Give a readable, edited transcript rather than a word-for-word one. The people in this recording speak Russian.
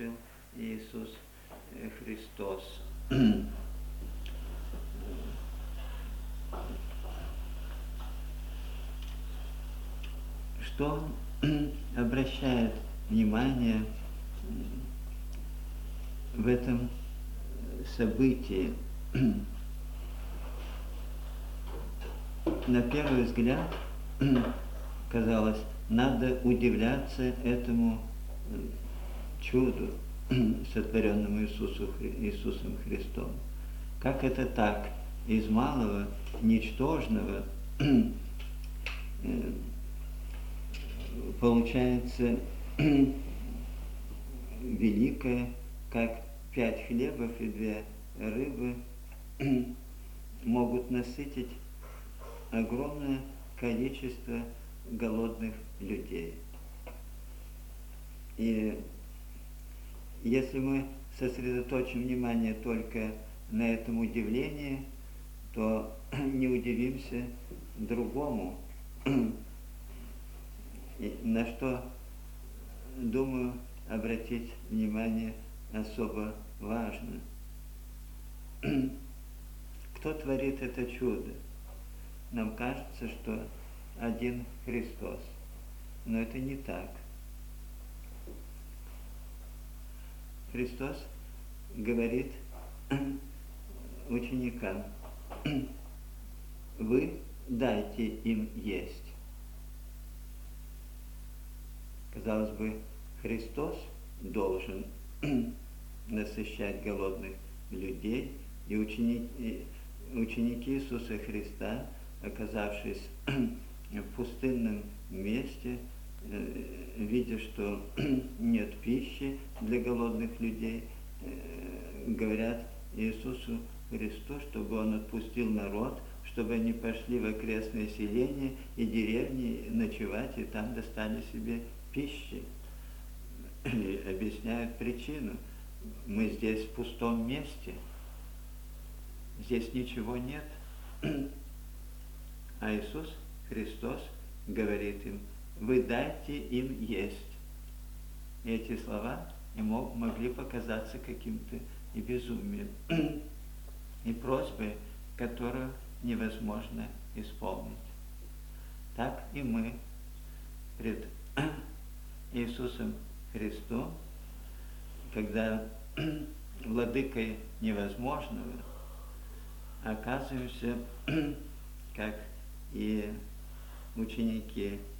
совершил Иисус Христос. Что обращает внимание в этом событии? На первый взгляд, казалось, надо удивляться этому чуду, сотворенному Иисусом Христом. Как это так? Из малого, ничтожного получается великое, как 5 хлебов и 2 рыбы могут насытить огромное количество голодных людей. И если мы сосредоточим внимание только на этом удивлении, то не удивимся другому, на что, думаю, обратить внимание особо важно. Кто творит это чудо? Нам кажется, что один Христос, но это не так. Христос говорит ученикам: вы дайте им есть. Казалось бы, Христос должен насыщать голодных людей, и ученики Иисуса Христа, оказавшись в пустынном месте, видя, что нет пищи для голодных людей, говорят Иисусу Христу, чтобы Он отпустил народ, чтобы они пошли в окрестные селения и деревни ночевать, и там достали себе пищи. И объясняют причину. Мы здесь в пустом месте, здесь ничего нет. А Иисус Христос говорит им: вы дайте им есть. И эти слова могли показаться каким-то и безумием, и просьбой, которую невозможно исполнить. Так и мы пред Иисусом Христом, когда владыкой невозможного, оказываемся, как и ученики